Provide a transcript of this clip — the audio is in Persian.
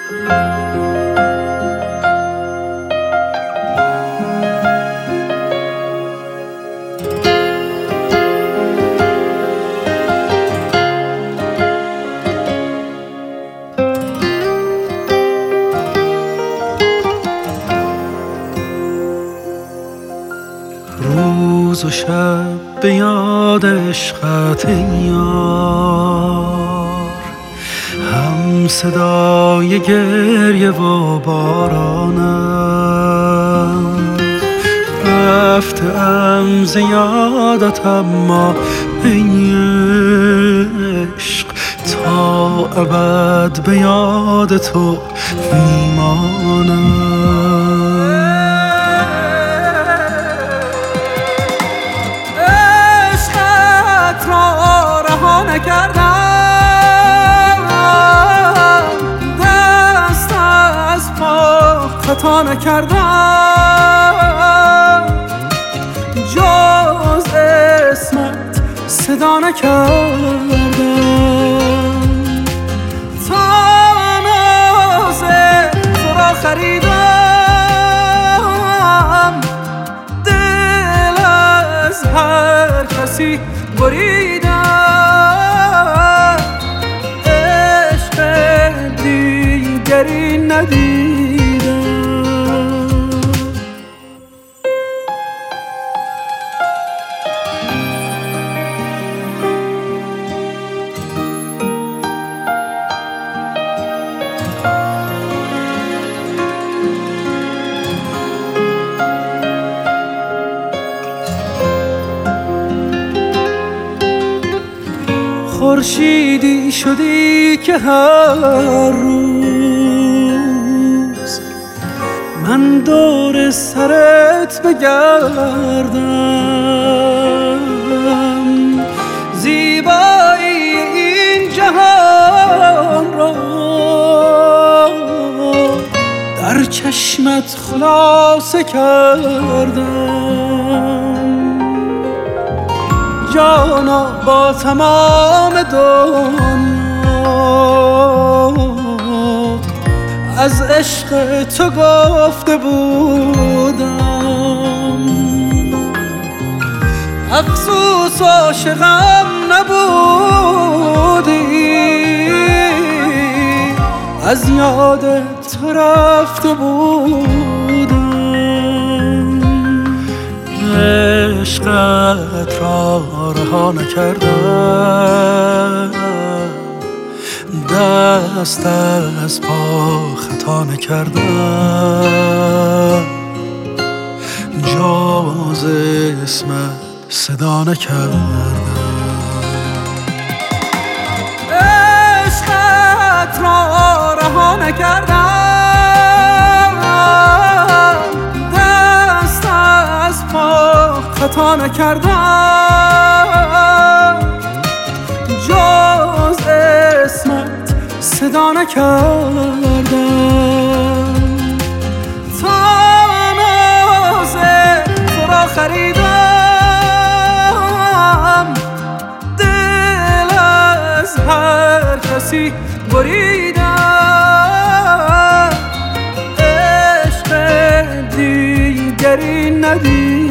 روز و شب به یاد عشقت یار، هم صدای گریه و بارانم. رفتم ز یادت اما ای عشق، تا ابد به یاد تو میمانم. نکردم دست از پا خطا نکردم، جز اسمت صدا نکردم. تا ناز تو را خریدم، دل از هر کسی بریدم. دیگری ندیدم. خورشیدی شدی که هر روز من دور سرت بگردم. زیبایی این جهان را در چشمت خلاصه کردم. جانا با تمام دنیا از عشق تو گفته بودم. افسوس عاشقم نبودی، از یاد تو رفته بودم. عشقت را رها نکردم، دست از پا خطا نکردم، جز اسمت صدا نکردم. عشقت را رها نکردم، دست از پا خطا نکردم، جز اسمت صدا نکردم. تا ناز تو را خریدم، دل از هر کسی بریدم. عشق دیگری ندیدم.